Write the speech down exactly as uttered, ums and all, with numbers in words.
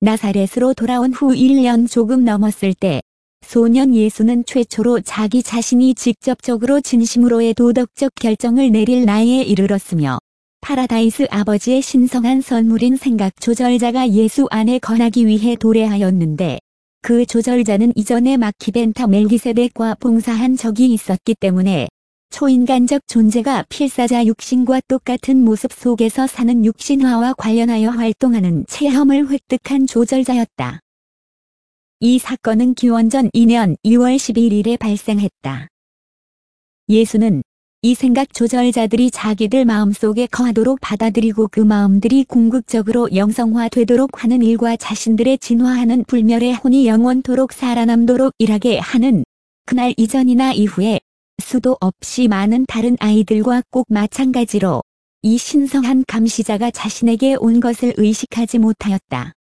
나사렛으로 돌아온 후 일 년 조금 넘었을 때 소년 예수는 최초로 자기 자신이 직접적으로 진심으로의 도덕적 결정을 내릴 나이에 이르렀으며 파라다이스 아버지의 신성한 선물인 생각 조절자가 예수 안에 거하기 위해 도래하였는데 그 조절자는 이전에 마키벤타 멜기세덱과 봉사한 적이 있었기 때문에 초인간적 존재가 필사자 육신과 똑같은 모습 속에서 사는 육신화와 관련하여 활동하는 체험을 획득한 조절자였다. 이 사건은 기원전 이 년 이월 십일일에 발생했다. 예수는 이 생각 조절자들이 자기들 마음속에 거하도록 받아들이고 그 마음들이 궁극적으로 영성화되도록 하는 일과 자신들의 진화하는 불멸의 혼이 영원토록 살아남도록 일하게 하는 그날 이전이나 이후에 수도 없이 많은 다른 아이들과 꼭 마찬가지로 이 신성한 감시자가 자신에게 온 것을 의식하지 못하였다.